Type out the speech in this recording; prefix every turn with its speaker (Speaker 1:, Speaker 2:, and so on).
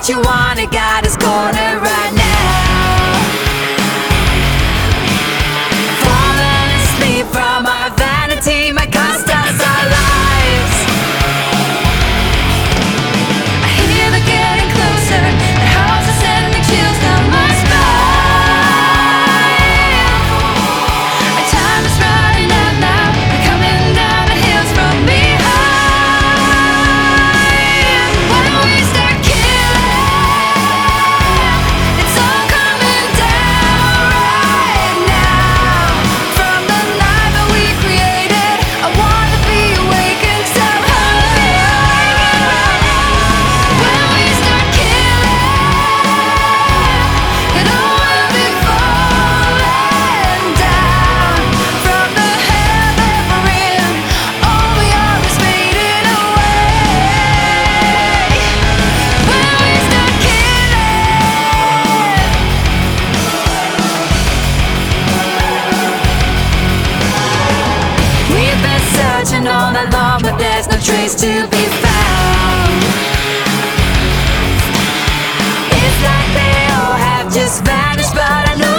Speaker 1: what you wanted got us cornered right now. Falling asleep from our vanity might cost us our lives. I hear they're getting closer, the house is sending chills down my spine. Our time is running out now, we're coming down the hills from behind. When we start killing, it's all coming down right now. From the night that we created, I wanna be awakened somehow. When we start killing, it all will be falling down. From the hell that we're in, all we are is fading away. When we start killing, we've been searching all night long, but there's no trace to be found. It's like they all have just vanished, but I know